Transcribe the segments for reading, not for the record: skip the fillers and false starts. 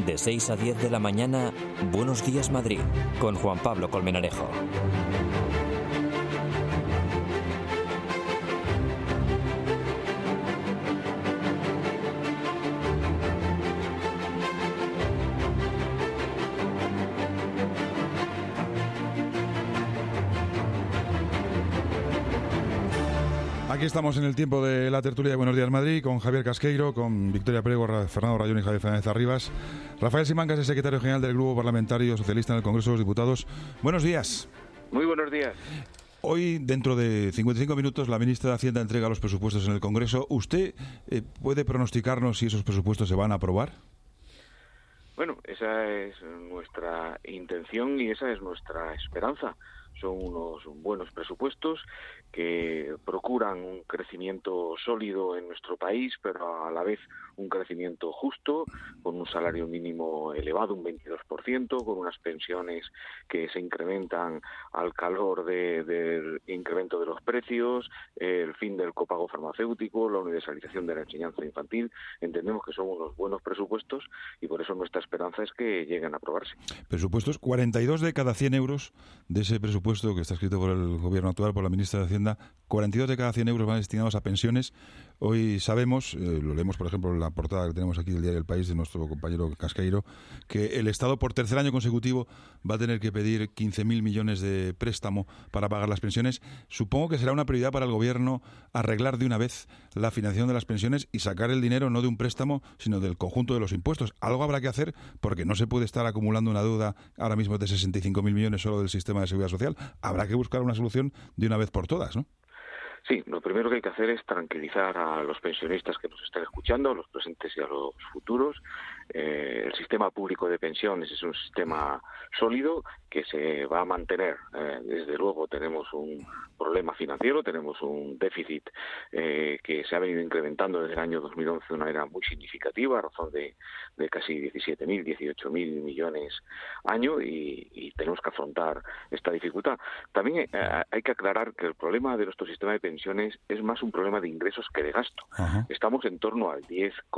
De 6 a 10 de la mañana, Buenos Días Madrid, con Juan Pablo Colmenarejo. Aquí estamos en el tiempo de la tertulia de Buenos Días Madrid, con Javier Casqueiro, con Victoria Prego, Fernando Rayón y Javier Fernández Arribas. Rafael Simancas es secretario general del Grupo Parlamentario Socialista en el Congreso de los Diputados. Buenos días. Muy buenos días. Hoy, dentro de 55 minutos, la ministra de Hacienda entrega los presupuestos en el Congreso. ¿Usted puede pronosticarnos si esos presupuestos se van a aprobar? Bueno, esa es nuestra intención y esa es nuestra esperanza. Son unos buenos presupuestos que procuran un crecimiento sólido en nuestro país, pero a la vez un crecimiento justo, con un salario mínimo elevado, un 22%, con unas pensiones que se incrementan al calor del incremento de los precios, el fin del copago farmacéutico, la universalización de la enseñanza infantil. Entendemos que son unos buenos presupuestos y por eso nuestra esperanza es que lleguen a aprobarse. Presupuestos, 42 de cada 100 euros de ese presupuesto que está escrito por el gobierno actual, por la ministra de Hacienda, 42 de cada 100 euros van destinados a pensiones. Hoy sabemos, lo leemos por ejemplo en la portada que tenemos aquí del diario El País de nuestro compañero Casqueiro, que el Estado por tercer año consecutivo va a tener que pedir 15.000 millones de préstamo para pagar las pensiones. Supongo que será una prioridad para el gobierno arreglar de una vez la financiación de las pensiones y sacar el dinero no de un préstamo, sino del conjunto de los impuestos. Algo habrá que hacer porque no se puede estar acumulando una deuda ahora mismo de 65.000 millones solo del sistema de seguridad social. Habrá que buscar una solución de una vez por todas, ¿no? Sí, lo primero que hay que hacer es tranquilizar a los pensionistas que nos están escuchando, a los presentes y a los futuros. El sistema público de pensiones es un sistema sólido que se va a mantener. Desde luego tenemos un problema financiero, tenemos un déficit que se ha venido incrementando desde el año 2011 de una manera muy significativa, a razón de casi 17.000, 18.000 millones año, y tenemos que afrontar esta dificultad. También hay que aclarar que el problema de nuestro sistema de pensiones es más un problema de ingresos que de gasto. Ajá. Estamos en torno al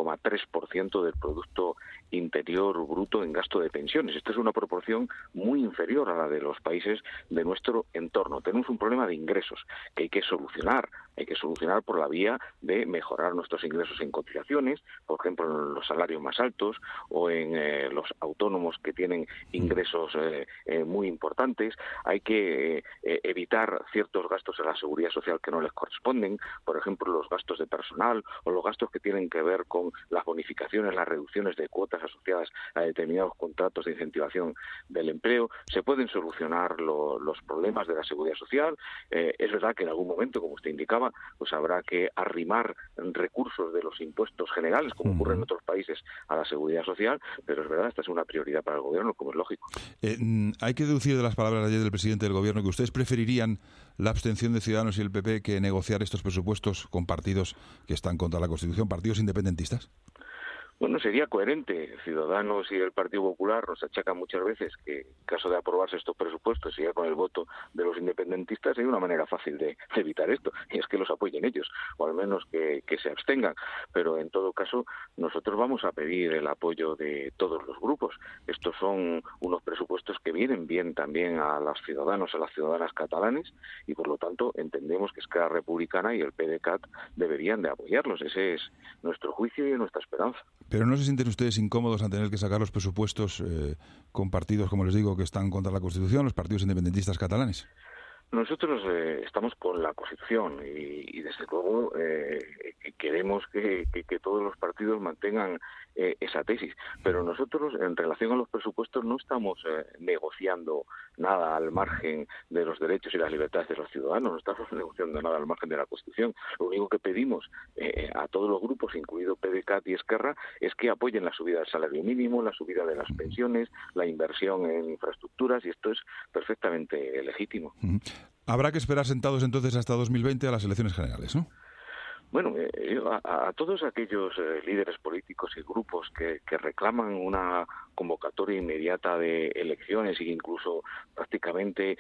10,3% del Producto Interior Bruto en gasto de pensiones. Esta es una proporción muy inferior a la de los países de nuestro entorno. Tenemos un problema de ingresos que hay que solucionar. Hay que solucionar por la vía de mejorar nuestros ingresos en cotizaciones, por ejemplo, en los salarios más altos o en los autónomos que tienen ingresos muy importantes. Hay que evitar ciertos gastos en la seguridad social que no les corresponden, por ejemplo, los gastos de personal o los gastos que tienen que ver con las bonificaciones, las reducciones de cuotas asociadas a determinados contratos de incentivación del empleo. Se pueden solucionar los problemas de la seguridad social. Es verdad que en algún momento, como usted indicaba, pues habrá que arrimar recursos de los impuestos generales, como ocurre en otros países, a la seguridad social, pero es verdad, esta es una prioridad para el gobierno, como es lógico. Hay que deducir de las palabras ayer del presidente del gobierno que ustedes preferirían la abstención de Ciudadanos y el PP que negociar estos presupuestos con partidos que están contra la Constitución, partidos independentistas. Bueno, sería coherente. Ciudadanos y el Partido Popular nos achacan muchas veces que en caso de aprobarse estos presupuestos, sería con el voto de los independentistas, hay una manera fácil de evitar esto, y es que los apoyen ellos, o al menos que se abstengan. Pero en todo caso, nosotros vamos a pedir el apoyo de todos los grupos. Estos son unos presupuestos que vienen bien también a los ciudadanos, a las ciudadanas catalanes, y por lo tanto entendemos que Esquerra Republicana y el PDeCAT deberían de apoyarlos. Ese es nuestro juicio y nuestra esperanza. Pero ¿no se sienten ustedes incómodos al tener que sacar los presupuestos con partidos, como les digo, que están contra la Constitución, los partidos independentistas catalanes? Nosotros estamos con la Constitución y desde luego queremos que todos los partidos mantengan esa tesis. Pero nosotros, en relación a los presupuestos, no estamos negociando nada al margen de los derechos y las libertades de los ciudadanos, no estamos negociando nada al margen de la Constitución. Lo único que pedimos a todos los grupos, incluido PDeCAT y Esquerra, es que apoyen la subida del salario mínimo, la subida de las pensiones, la inversión en infraestructuras, y esto es perfectamente legítimo. Habrá que esperar sentados entonces hasta 2020 a las elecciones generales, ¿no? Bueno, a todos aquellos líderes políticos y grupos que reclaman una convocatoria inmediata de elecciones e incluso prácticamente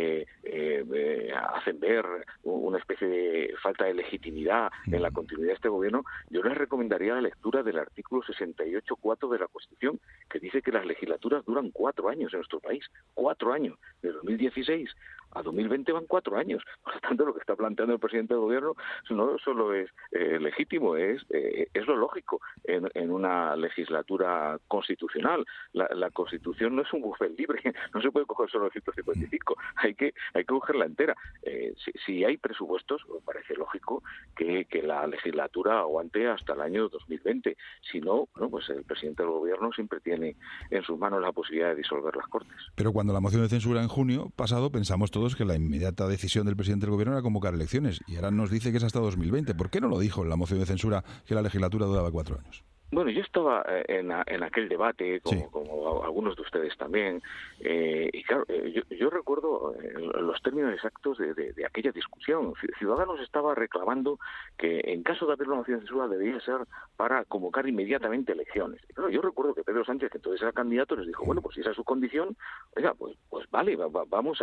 hacen ver una especie de falta de legitimidad en la continuidad de este gobierno, yo les recomendaría la lectura del artículo 68.4 de la Constitución, que dice que las legislaturas duran 4 años en nuestro país, 4 años, de 2016 a 2020 van 4 años. Por lo tanto, lo que está planteando el presidente del gobierno no solo es legítimo, es lo lógico en una legislatura constitucional. La Constitución no es un buffet libre, no se puede coger solo el 155, hay que cogerla entera. Si hay presupuestos, me parece lógico que la legislatura aguante hasta el año 2020. Si no, bueno, pues el presidente del gobierno siempre tiene en sus manos la posibilidad de disolver las Cortes. Pero cuando la moción de censura en junio pasado, pensamos todos que la inmediata decisión del presidente del gobierno era convocar elecciones, y ahora nos dice que es hasta 2020. ¿Por qué no lo dijo en la moción de censura que la legislatura duraba 4 años? Bueno, yo estaba en aquel debate, como algunos de ustedes también, y claro, yo recuerdo los términos exactos de aquella discusión. Ciudadanos estaba reclamando que en caso de haber una moción de censura debía ser para convocar inmediatamente elecciones. Y claro, yo recuerdo que Pedro Sánchez, que entonces era candidato, les dijo, bueno, pues si esa es su condición, oiga, pues vale, vamos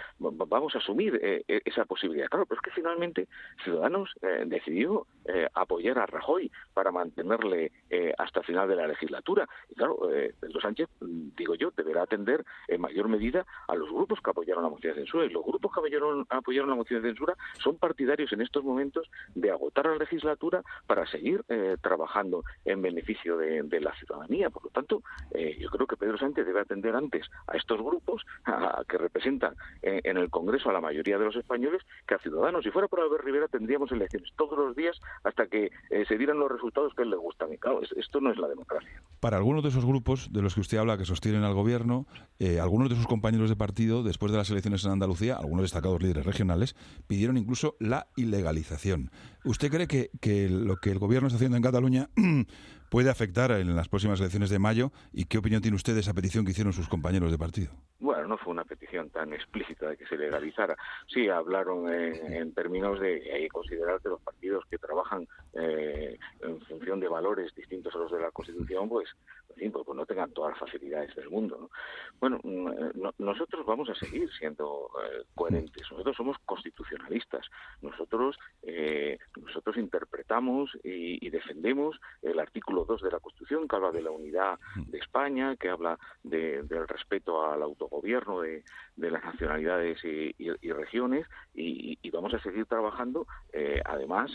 a asumir esa posibilidad. Claro, pero es que finalmente Ciudadanos decidió apoyar a Rajoy para mantenerle hasta el final de la legislatura. Y claro, Pedro Sánchez, digo yo, deberá atender en mayor medida a los grupos que apoyaron la moción de censura. Y los grupos que apoyaron la moción de censura son partidarios en estos momentos de agotar la legislatura para seguir trabajando en beneficio de la ciudadanía. Por lo tanto, yo creo que Pedro Sánchez debe atender antes a estos grupos que representan en el Congreso a la mayoría de los españoles que a Ciudadanos. Si fuera por Albert Rivera, tendríamos elecciones todos los días hasta que se dieran los resultados que a él le gustan. Y claro, esto no es la democracia. Para algunos de esos grupos de los que usted habla, que sostienen al gobierno, algunos de sus compañeros de partido, después de las elecciones en Andalucía, algunos destacados líderes regionales, pidieron incluso la ilegalización. ¿Usted cree que lo que el gobierno está haciendo en Cataluña puede afectar en las próximas elecciones de mayo? ¿Y qué opinión tiene usted de esa petición que hicieron sus compañeros de partido? Bueno, no fue una petición tan explícita de que se legalizara. Sí, hablaron en términos de considerar que los partidos que trabajan en función de valores distintos a los de la Constitución, pues no tengan todas las facilidades del mundo, ¿no? Bueno, nosotros vamos a seguir siendo coherentes. Nosotros somos constitucionalistas. Nosotros interpretamos y defendemos el artículo 2 de la Constitución, que habla de la unidad de España, que habla del respeto al autogobierno de las nacionalidades y regiones, y vamos a seguir trabajando además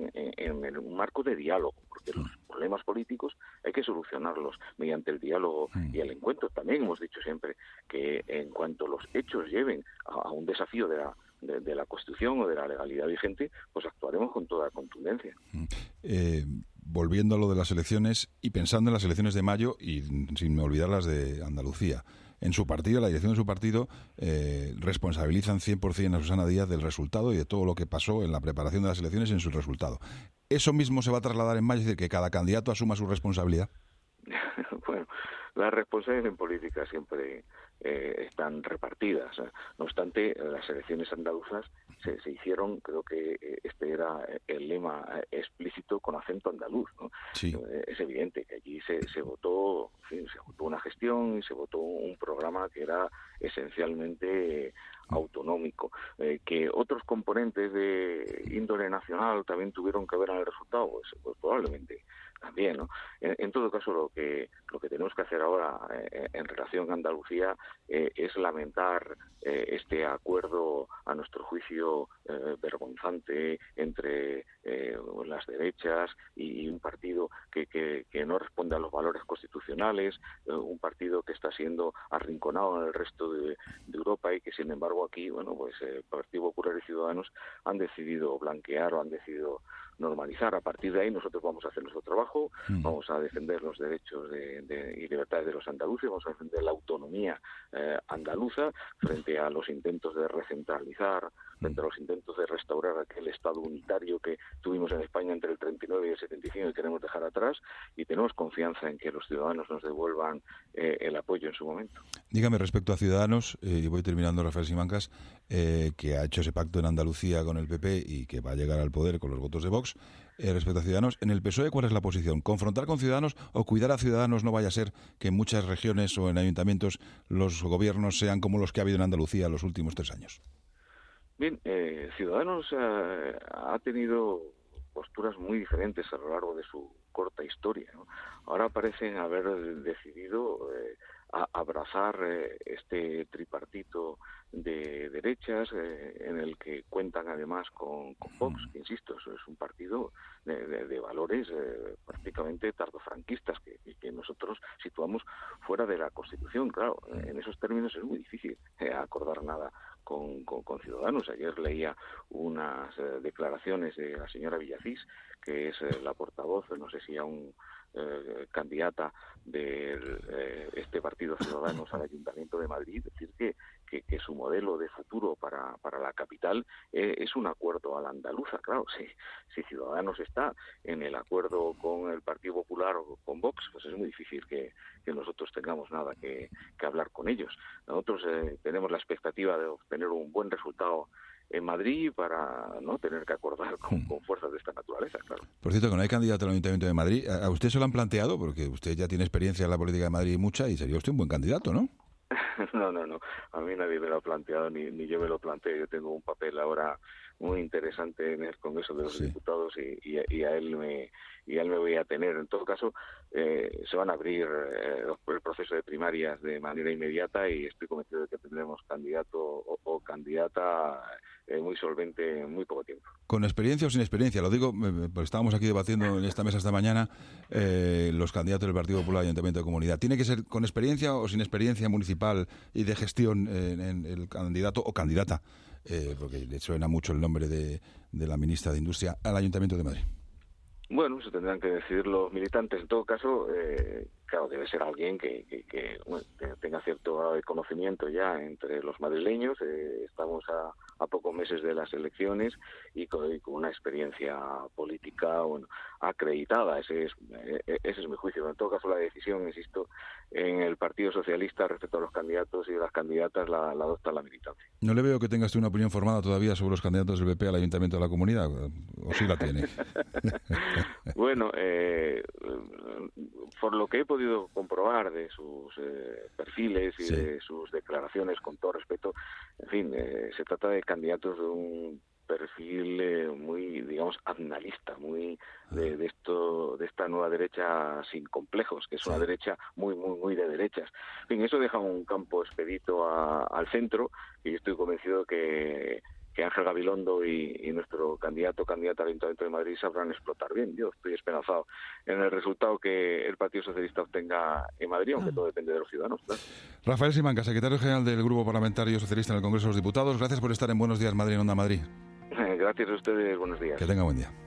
en un marco de diálogo, porque los problemas políticos hay que solucionarlos mediante el diálogo y el encuentro. También hemos dicho siempre que en cuanto los hechos lleven a un desafío de la Constitución o de la legalidad vigente, pues actuaremos con toda contundencia. Volviendo a lo de las elecciones y pensando en las elecciones de mayo y sin olvidar las de Andalucía, en su partido, la dirección de su partido, responsabilizan 100% a Susana Díaz del resultado y de todo lo que pasó en la preparación de las elecciones y en su resultado. ¿Eso mismo se va a trasladar en mayo, es decir, que cada candidato asuma su responsabilidad? Bueno, las responsabilidades en política siempre están repartidas. No obstante, las elecciones andaluzas se hicieron, creo que este era el lema explícito, con acento andaluz, ¿no? Sí. Es evidente que allí se votó, se votó una gestión y se votó un programa que era esencialmente autonómico. Que otros componentes de índole nacional también tuvieron que ver en el resultado, pues probablemente también, ¿no? En todo caso, lo que tenemos que hacer ahora en relación a Andalucía es lamentar este acuerdo, a nuestro juicio, vergonzante entre las derechas y un partido que no responde a los valores constitucionales, un partido que está siendo arrinconado en el resto de Europa y que, sin embargo, aquí, bueno, pues el Partido Popular y Ciudadanos han decidido blanquear o han decidido normalizar. A partir de ahí nosotros vamos a hacer nuestro trabajo, vamos a defender los derechos y libertades de los andaluces, vamos a defender la autonomía andaluza frente a los intentos de recentralizar, frente a los intentos de restaurar aquel Estado unitario que tuvimos en España entre el 39 y el 75 y queremos dejar atrás, y tenemos confianza en que los ciudadanos nos devuelvan el apoyo en su momento. Dígame, respecto a Ciudadanos, y voy terminando, Rafael Simancas, que ha hecho ese pacto en Andalucía con el PP y que va a llegar al poder con los votos de Vox, Vox respecto a Ciudadanos. En el PSOE, ¿cuál es la posición? ¿Confrontar con Ciudadanos o cuidar a Ciudadanos? No vaya a ser que en muchas regiones o en ayuntamientos los gobiernos sean como los que ha habido en Andalucía los últimos 3 años. Bien, Ciudadanos ha tenido posturas muy diferentes a lo largo de su corta historia, ¿no? Ahora parecen haber decidido abrazar este tripartito de derechas en el que cuentan además con Vox, que insisto, eso es un partido de valores prácticamente tardofranquistas que nosotros situamos fuera de la Constitución. Claro, en esos términos es muy difícil acordar nada con Ciudadanos. Ayer leía unas declaraciones de la señora Villacís, que es la portavoz, no sé si aún candidata de este partido Ciudadanos al Ayuntamiento de Madrid, decir que su modelo de futuro para la capital es un acuerdo a la andaluza. Claro, si Ciudadanos está en el acuerdo con el Partido Popular o con Vox, pues es muy difícil que nosotros tengamos nada que hablar con ellos. Nosotros tenemos la expectativa de obtener un buen resultado en Madrid para no tener que acordar con fuerzas de esta naturaleza, claro. Por cierto, que no hay candidato al Ayuntamiento de Madrid. ¿A usted se lo han planteado? Porque usted ya tiene experiencia en la política de Madrid mucha y sería usted un buen candidato, ¿no? No. A mí nadie me lo ha planteado, ni yo me lo planteo. Yo tengo un papel ahora muy interesante en el Congreso de los Diputados y a él me voy a tener. En todo caso, se van a abrir el proceso de primarias de manera inmediata y estoy convencido de que tendremos candidato o candidata muy solvente en muy poco tiempo. ¿Con experiencia o sin experiencia? Lo digo, pues estábamos aquí debatiendo en esta mesa esta mañana los candidatos del Partido Popular al Ayuntamiento de Comunidad. ¿Tiene que ser con experiencia o sin experiencia municipal y de gestión en el candidato o candidata? Porque le suena mucho el nombre de la ministra de Industria al Ayuntamiento de Madrid. Bueno, eso tendrán que decidir los militantes. En todo caso, claro, debe ser alguien que tenga cierto conocimiento ya entre los madrileños. Estamos a pocos meses de las elecciones y con una experiencia política acreditada. Ese es mi juicio. En todo caso, la decisión, insisto, en el Partido Socialista respecto a los candidatos y las candidatas la adopta la militancia. No le veo que tengas una opinión formada todavía sobre los candidatos del PP al Ayuntamiento de la Comunidad, ¿o sí la tiene? Bueno, por lo que he podido comprobar de sus perfiles y de sus declaraciones, con todo respeto, en fin, se trata de candidatos de un perfil muy, digamos, aznalista, muy de esta nueva derecha sin complejos, que es una derecha muy de derechas. En fin, eso deja un campo expedito al centro, y yo estoy convencido que Ángel Gabilondo y nuestro candidata al Ayuntamiento de Madrid sabrán explotar bien. Yo estoy esperanzado en el resultado que el Partido Socialista obtenga en Madrid, aunque todo depende de los ciudadanos, claro. Rafael Simancas, secretario general del Grupo Parlamentario Socialista en el Congreso de los Diputados, gracias por estar en Buenos Días Madrid, en Onda Madrid. Gracias a ustedes, buenos días. Que tenga buen día.